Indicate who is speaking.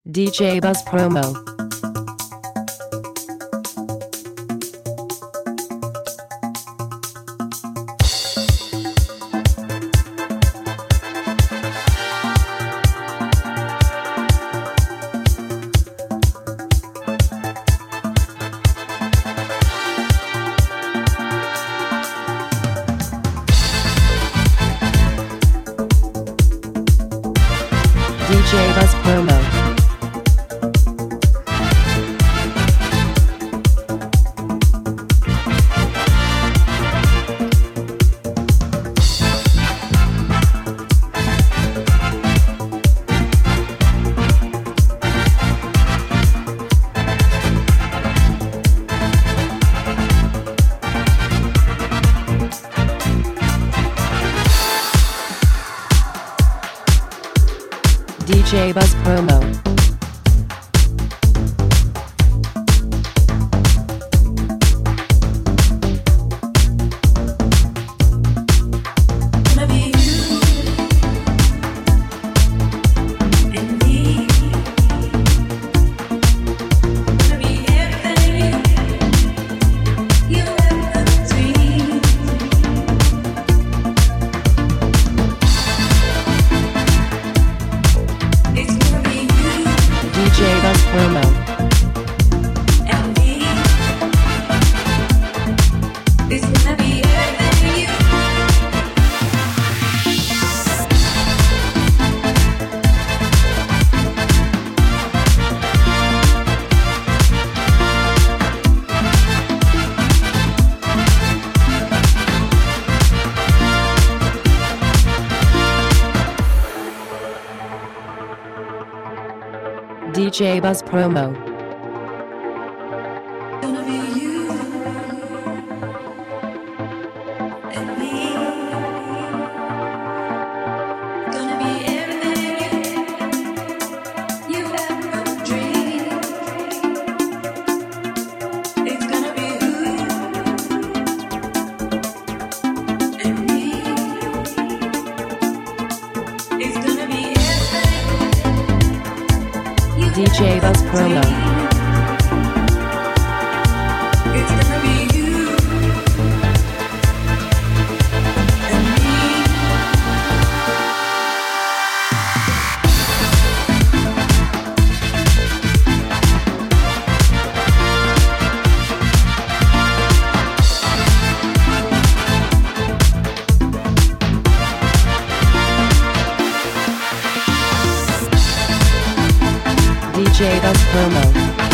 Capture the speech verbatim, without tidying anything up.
Speaker 1: D J Buzz Promo. D J Buzz Promo. D J Buzz Promo. D J Buzz Promo. D J Buzz Promo.
Speaker 2: Gonna be you and me. Gonna be everything you ever dreamed. It's gonna be you and me. It's gonna be everything.
Speaker 1: D J Buzz Promo.
Speaker 2: It's gonna be you and me.
Speaker 1: D J Buzz Promo.